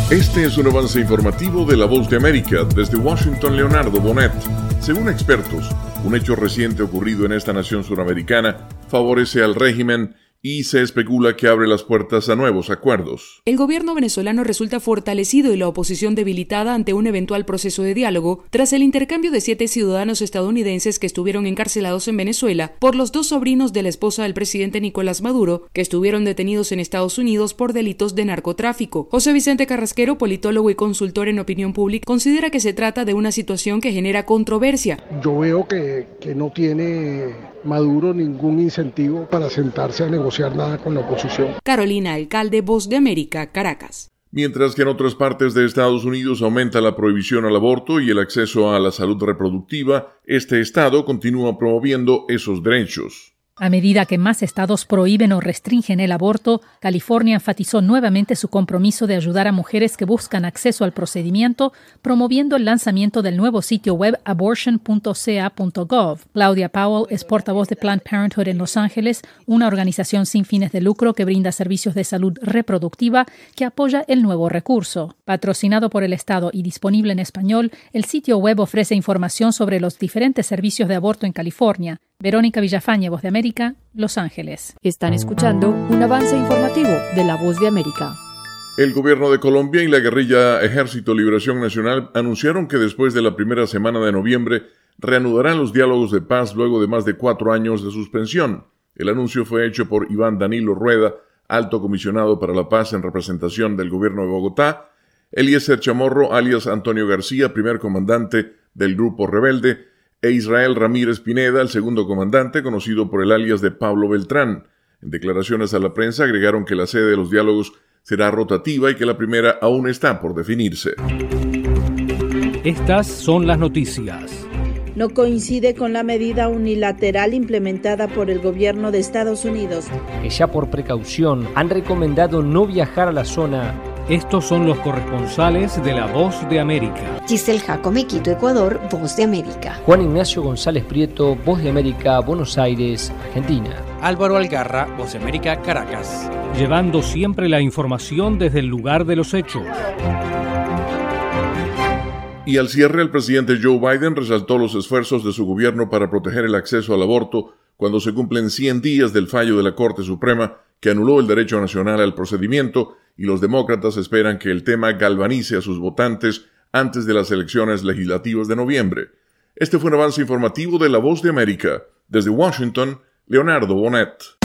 Este es un avance informativo de La Voz de América. Desde Washington, Leonardo Bonet. Según expertos, un hecho reciente ocurrido en esta nación suramericana favorece al régimen y se especula que abre las puertas a nuevos acuerdos. El gobierno venezolano resulta fortalecido y la oposición debilitada ante un eventual proceso de diálogo tras el intercambio de 7 ciudadanos estadounidenses que estuvieron encarcelados en Venezuela por los 2 sobrinos de la esposa del presidente Nicolás Maduro, que estuvieron detenidos en Estados Unidos por delitos de narcotráfico. José Vicente Carrasquero, politólogo y consultor en opinión pública, considera que se trata de una situación que genera controversia. Yo veo que no tiene Maduro ningún incentivo para sentarse a negociar nada con la oposición. Carolina Alcalde, Voz de América, Caracas. Mientras que en otras partes de Estados Unidos aumenta la prohibición al aborto y el acceso a la salud reproductiva, este estado continúa promoviendo esos derechos. A medida que más estados prohíben o restringen el aborto, California enfatizó nuevamente su compromiso de ayudar a mujeres que buscan acceso al procedimiento, promoviendo el lanzamiento del nuevo sitio web abortion.ca.gov. Claudia Powell es portavoz de Planned Parenthood en Los Ángeles, una organización sin fines de lucro que brinda servicios de salud reproductiva que apoya el nuevo recurso. Patrocinado por el Estado y disponible en español, el sitio web ofrece información sobre los diferentes servicios de aborto en California. Verónica Villafañe, Voz de América, Los Ángeles. Están escuchando un avance informativo de La Voz de América. El gobierno de Colombia y la guerrilla Ejército Liberación Nacional anunciaron que después de la primera semana de noviembre reanudarán los diálogos de paz luego de más de 4 años de suspensión. El anuncio fue hecho por Iván Danilo Rueda, alto comisionado para la paz en representación del gobierno de Bogotá, Eliezer Chamorro, alias Antonio García, primer comandante del grupo rebelde, e Israel Ramírez Pineda, el segundo comandante, conocido por el alias de Pablo Beltrán. En declaraciones a la prensa agregaron que la sede de los diálogos será rotativa y que la primera aún está por definirse. Estas son las noticias. No coincide con la medida unilateral implementada por el gobierno de Estados Unidos, que ya por precaución han recomendado no viajar a la zona. Estos son los corresponsales de La Voz de América. Giselle Jacome, Quito, Ecuador, Voz de América. Juan Ignacio González Prieto, Voz de América, Buenos Aires, Argentina. Álvaro Algarra, Voz de América, Caracas. Llevando siempre la información desde el lugar de los hechos. Y al cierre, el presidente Joe Biden resaltó los esfuerzos de su gobierno para proteger el acceso al aborto cuando se cumplen 100 días del fallo de la Corte Suprema que anuló el derecho nacional al procedimiento, y los demócratas esperan que el tema galvanice a sus votantes antes de las elecciones legislativas de noviembre. Este fue un avance informativo de La Voz de América. Desde Washington, Leonardo Bonet.